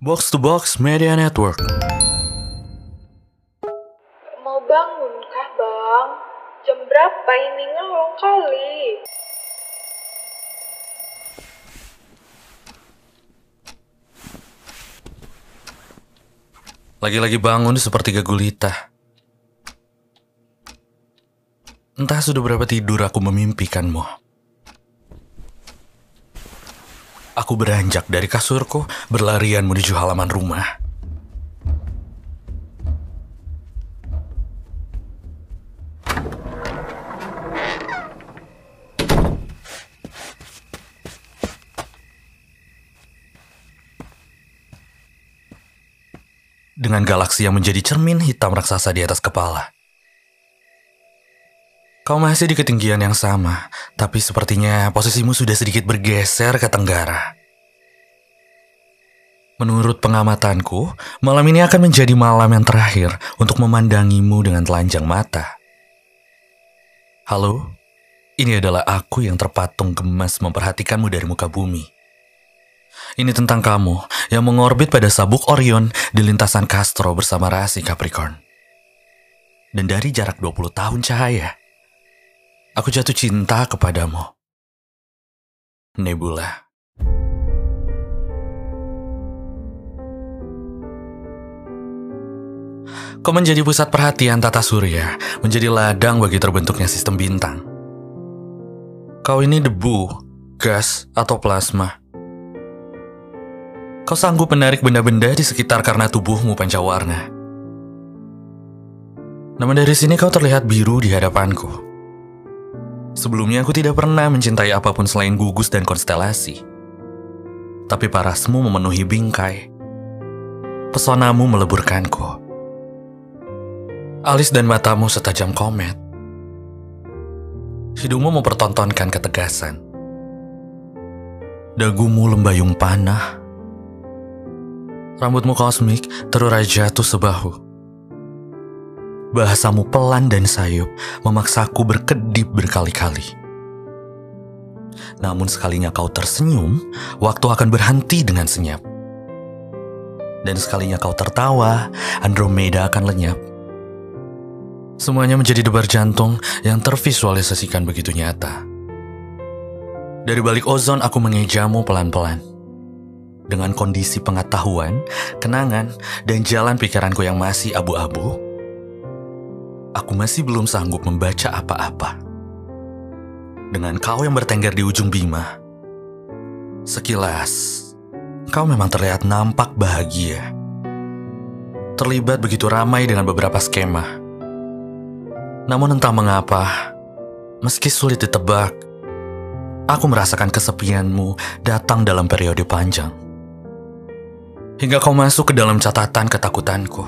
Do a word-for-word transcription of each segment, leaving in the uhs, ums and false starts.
Box to Box Media Network. Mau bangun kah bang? Jam berapa ini, ngelong kali? Lagi-lagi bangun sepertiga gulita. Entah sudah berapa tidur aku memimpikanmu. Aku beranjak dari kasurku, berlarian menuju halaman rumah. Dengan galaksi yang menjadi cermin hitam raksasa di atas kepala. Kau masih di ketinggian yang sama, tapi sepertinya posisimu sudah sedikit bergeser ke tenggara. Menurut pengamatanku, malam ini akan menjadi malam yang terakhir untuk memandangimu dengan telanjang mata. Halo, ini adalah aku yang terpatung gemas memperhatikanmu dari muka bumi. Ini tentang kamu yang mengorbit pada sabuk Orion di lintasan Castro bersama rasi Capricorn. Dan dari jarak dua puluh tahun cahaya, aku jatuh cinta kepadamu. Nebula. Kau menjadi pusat perhatian tata surya, menjadi ladang bagi terbentuknya sistem bintang. Kau ini debu, gas, atau plasma. Kau sanggup menarik benda-benda di sekitar karena tubuhmu pancawarna. Namun dari sini kau terlihat biru di hadapanku. Sebelumnya aku tidak pernah mencintai apapun selain gugus dan konstelasi. Tapi parasmu memenuhi bingkai. Pesonamu meleburkanku. Alis dan matamu setajam komet. Hidungmu mempertontonkan ketegasan. Dagumu lembayung panah. Rambutmu kosmik terurai jatuh sebahu. Bahasamu pelan dan sayup memaksaku berkedip berkali-kali. Namun sekalinya kau tersenyum, waktu akan berhenti dengan senyap. Dan sekalinya kau tertawa, Andromeda akan lenyap. Semuanya menjadi debar jantung yang tervisualisasikan begitu nyata. Dari balik ozon aku mengejamu pelan-pelan. Dengan kondisi pengetahuan, kenangan, dan jalan pikiranku yang masih abu-abu, aku masih belum sanggup membaca apa-apa. Dengan kau yang bertengger di ujung bima, sekilas, kau memang terlihat nampak bahagia. Terlibat begitu ramai dengan beberapa skema. Namun entah mengapa, meski sulit ditebak, aku merasakan kesepianmu datang dalam periode panjang. Hingga kau masuk ke dalam catatan ketakutanku.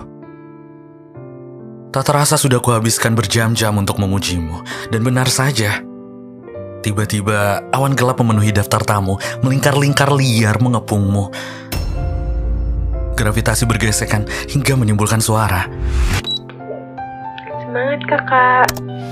Tak terasa sudah kuhabiskan berjam-jam untuk memujimu. Dan benar saja, tiba-tiba awan gelap memenuhi daftar tamu, melingkar-lingkar liar mengepungmu. Gravitasi bergesekan hingga menimbulkan suara. Semangat kakak.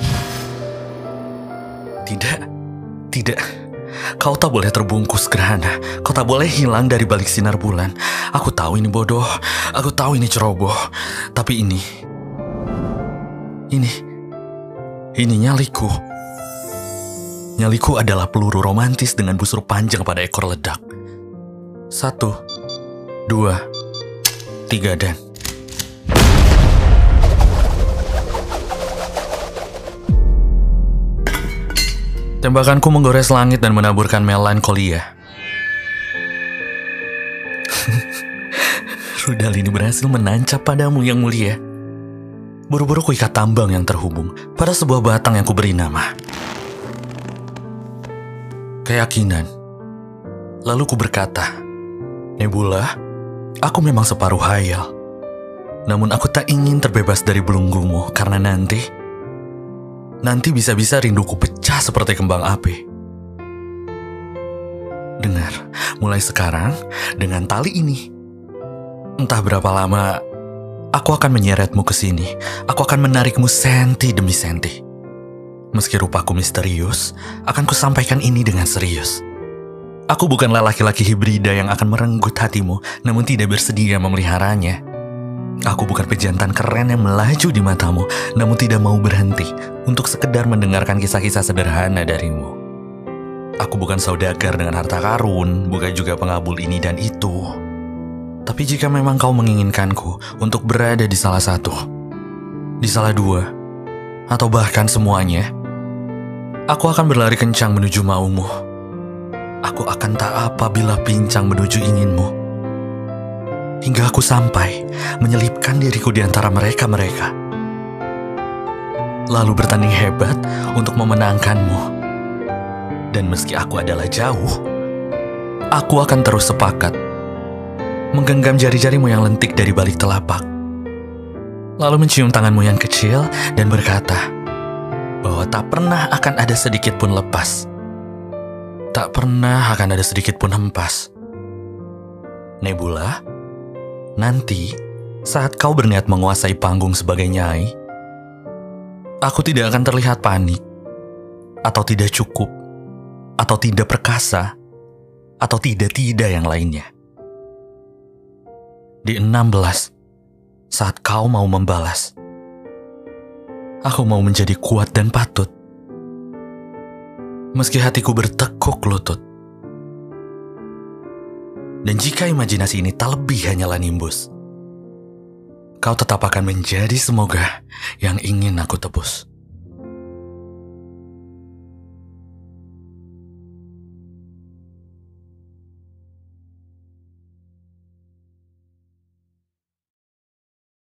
Tidak, tidak. Kau tak boleh terbungkus gerhana. Kau tak boleh hilang dari balik sinar bulan. Aku tahu ini bodoh. Aku tahu ini ceroboh. Tapi ini... Ini... Ini nyaliku. Nyaliku adalah peluru romantis dengan busur panjang pada ekor ledak. Satu, dua, tiga, dan... Tembakanku menggores langit dan menaburkan melankolia. Rudal ini berhasil menancap padamu yang mulia. Buru-buru kuikat tambang yang terhubung pada sebuah batang yang kuberi nama. Keyakinan. Lalu ku berkata, Nebula, aku memang separuh hayal. Namun aku tak ingin terbebas dari belenggumu karena nanti... Nanti bisa-bisa rinduku pecah seperti kembang api. Dengar, mulai sekarang, dengan tali ini, entah berapa lama, aku akan menyeretmu ke sini. Aku akan menarikmu senti demi senti. Meski rupaku misterius, akan kusampaikan ini dengan serius. Aku bukanlah laki-laki hibrida yang akan merenggut hatimu, namun tidak bersedia memeliharanya. Aku bukan pejantan keren yang melaju di matamu, namun tidak mau berhenti untuk sekedar mendengarkan kisah-kisah sederhana darimu. Aku bukan saudagar dengan harta karun, bukan juga pengabul ini dan itu. Tapi jika memang kau menginginkanku untuk berada di salah satu, di salah dua, atau bahkan semuanya, aku akan berlari kencang menuju maumu. Aku akan tak apa bila pincang menuju inginmu. Hingga aku sampai menyelipkan diriku di antara mereka-mereka. Lalu bertanding hebat untuk memenangkanmu. Dan meski aku adalah jauh, aku akan terus sepakat menggenggam jari-jarimu yang lentik dari balik telapak. Lalu mencium tanganmu yang kecil dan berkata bahwa tak pernah akan ada sedikit pun lepas. Tak pernah akan ada sedikit pun hempas. Nebula, nanti saat kau berniat menguasai panggung sebagai Nyai, aku tidak akan terlihat panik, atau tidak cukup, atau tidak perkasa, atau tidak-tidak yang lainnya. Di enam belas, saat kau mau membalas, aku mau menjadi kuat dan patut. Meski hatiku bertekuk lutut. Dan jika imajinasi ini tak lebih hanyalah nimbus, kau tetap akan menjadi semoga yang ingin aku tebus.